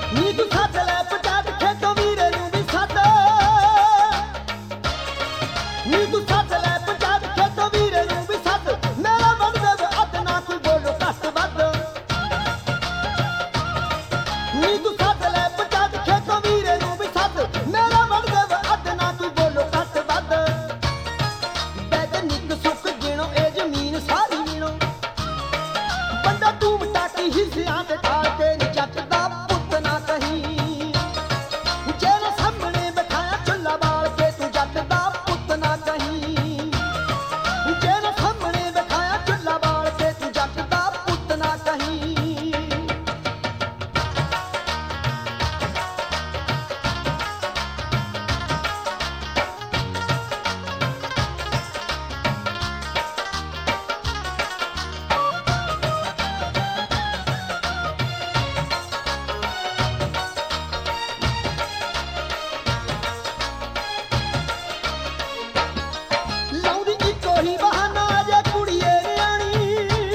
ਨੀ ਤੂੰ ਸੱਦ ਲੈ ਪਟਾਟ ਖੇਤੋਂ ਵੀਰੇ ਨੂੰ ਵੀ ਸੱਦ ਨੀ ਤੂੰ ਸੱਦ ਲੈ ਪਟਾਟ ਖੇਤੋਂ ਵੀਰੇ ਨੂੰ ਵੀ ਸੱਦ ਮੇਰਾ ਬਣਦਾ ਅੱਧ ਨਾ ਕੋਈ ਬੋਲੋ ਘੱਟ ਵੱਧ ਨੀ ਤੂੰ ਸੱਦ ਲੈ ਪਟਾਟ ਖੇਤੋਂ ਵੀਰੇ ਨੂੰ ਵੀ ਸੱਦ ਮੇਰਾ ਬਣਦਾ ਅੱਧ ਨਾ ਕੋਈ ਬੋਲੋ ਘੱਟ ਵੱਧ ਬੈਗ ਨਿੱਕ ਸੁੱਕ ਗਿਣੋ ਇਹ ਜ਼ਮੀਨ ਸਾਰੀ ਗਿਣੋ ਬੰਦਾ ਤੂੰ ਮਟਾਕੀ ਹਿੱਸਿਆਂ ਤੇ ਢਾਲ ਕੇ ਨੀ ਜੱਟ ਦਾ ਪੁੱਤ ਨਾ ਕਹੀਂ ਜਿਹੜੇ ਸਾਹਮਣੇ ਬਿਠਾਇਆ ਚੁੱਲ੍ਹਾ ਬਾਲ ਕੇ ਤੂੰ ਜੱਟ ਦਾ ਪੁੱਤ ਨਾ ਕਹੀਂ ਜਿਹੜੇ ਸਾਹਮਣੇ ਬਿਠਾਇਆ ਚੁੱਲ੍ਹਾ ਬਾਲ ਕੇ ਤੂੰ ਜੱਟ ਦਾ ਪੁੱਤ ਨਾ ਕਹੀਂ ਲਾਉਂਦੀ ਇੱਕੋ ਹੀ ਬਹਾਨਾ ਜੇ ਕੁੜੀਏ ਨਿਆਣੀ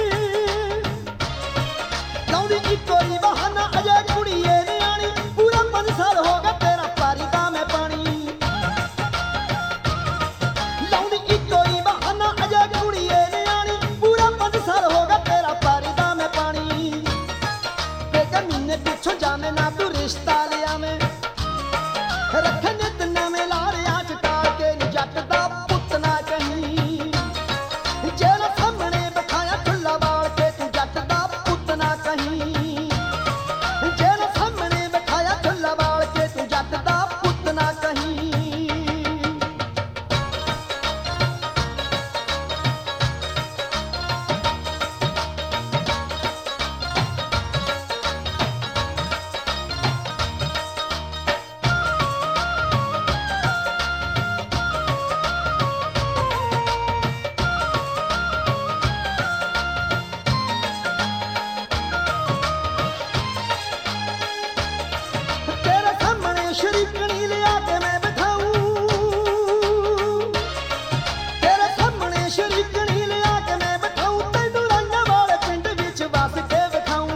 ਲਾਉਂਦੀ ਇੱਕੋ ਹੀ ਬਹਾਨਾ ਅਜੇ ਕੁੜੀਏ ਨਿਆਣੀ ਪੂਰਾ 5 ਸਾਲ ਹੋ ਗਏ ਤੇਰਾ ਪਾਰੀ ਦਾ ਮੈਂ ਪਾਣੀ ਲਾਉਂਦੀ ਇੱਕੋ ਹੀ ਬਹਾਨਾ ਅਜੇ ਕੁੜੀਏ ਨਿਆਣੀ ਪੂਰਾ 5 ਸਾਲ ਹੋ ਗਏ ਤੇਰਾ ਪਾਰੀ ਦਾ ਮੈਂ ਪਾਣੀ ਤੇ ਕਮੀਨੇ ਪਿੱਛੋਂ ਜਾਵੇਂ ਨਾ ਤੂੰ ਰਿਸ਼ਤਾ ਲਿਆਵੇਂ ਰੱਖੇ ਨਿਤ ਨਵੇਂ ਲਾਰਿਆਂ ਚ ਟਾਲ ਕੇ ਨੀ ਜੱਟ ਦਾ ਪੁੱਤ ਨਾ ਕਹੀਂ ਜਿਹੜਾ ਸਾਹਮਣੇ ਬਿਠਾਇਆ ਚੁੱਲ੍ਹਾ ਬਾਲ ਕੇ ਤੂੰ ਜੱਟ ਦਾ ਪੁੱਤ ਨਾ ਕਹੀਂ ਜਿਹੜਾ ਸਾਹਮਣੇ ਬਿਠਾਇਆ ਚੁੱਲ੍ਹਾ ਬਾਲ ਕੇ ਤੂੰ ਜੱਟ ਦਾ ਪੁੱਤ ਨਾ ਕਹੀਂ ਤੇਰੇ ਸਾਹਮਣੇ ਸ਼ਰੀਕਣੀ ਲਿਆ ਕੇ ਮੈਂ ਬਿਠਾਊਂ ਤੇਰੇ ਸਾਹਮਣੇ ਸ਼ਰੀਕਣੀ ਲਿਆ ਕੇ ਮੈਂ ਬਿਠਾਊਂ ਤੈਨੂੰ ਰੰਗ ਵਾਲੇ ਪਿੰਡ ਵਿੱਚ ਵਸ ਕੇ ਵਿਖਾਊਂ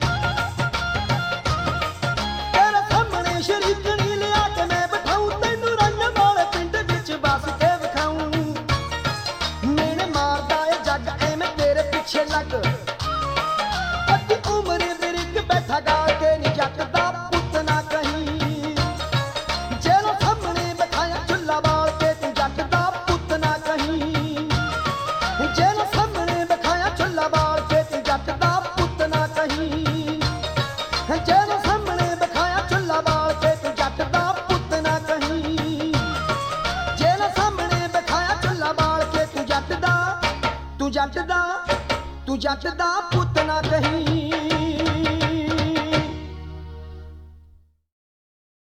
ਤੇਰੇ ਸਾਹਮਣੇ ਸ਼ਰੀਕਣੀ ਲਿਆ ਕੇ ਮੈਂ ਬਿਠਾਊਂ ਤੈਨੂੰ ਰੰਗ ਵਾਲੇ ਪਿੰਡ ਵਿੱਚ ਵਸ ਕੇ ਵਿਖਾਊਂ ਮੇਨੇ ਮਾਰਦਾ ਏ ਜੱਗ ਐਵੇਂ ਤੇਰੇ ਪਿੱਛੇ ਲੱਗ ਅੱਧੀ ਉਮਰ ਬਿਰਕ ਬੈਠਾ ਗਾਲ ਕੇ ਨੀ ਜੱਟ ਦਾ ਪੁੱਤ ਨਾ ਕਹੀਂ ਜਿਹੜਾ ਸਾਹਮਣੇ ਬਿਠਾਇਆ ਚੁੱਲ੍ਹਾ ਬਾਲ ਕੇ ਤੂੰ ਜੱਟ ਦਾ ਪੁੱਤ ਨਾ ਕਹੀਂ ਜਿਹੜਾ ਸਾਹਮਣੇ ਬਿਠਾਇਆ ਚੁੱਲ੍ਹਾ ਬਾਲ ਕੇ ਤੂੰ ਜੱਟ ਦਾ ਪੁੱਤ ਨਾ ਕਹੀਂ ਜਿਹੜਾ ਸਾਹਮਣੇ ਬਿਠਾਇਆ ਚੁੱਲ੍ਹਾ ਬਾਲ ਕੇ ਤੂੰ ਜੱਟ ਦਾ ਪੁੱਤ ਨਾ ਕਹੀਂ ਜਿਹੜਾ ਸਾਹਮਣੇ ਬਿਠਾਇਆ ਚੁੱਲ੍ਹਾ ਬਾਲ ਕੇ ਤੂੰ ਜੱਟ ਦਾ ਪੁੱਤ ਨਾ ਕਹੀਂ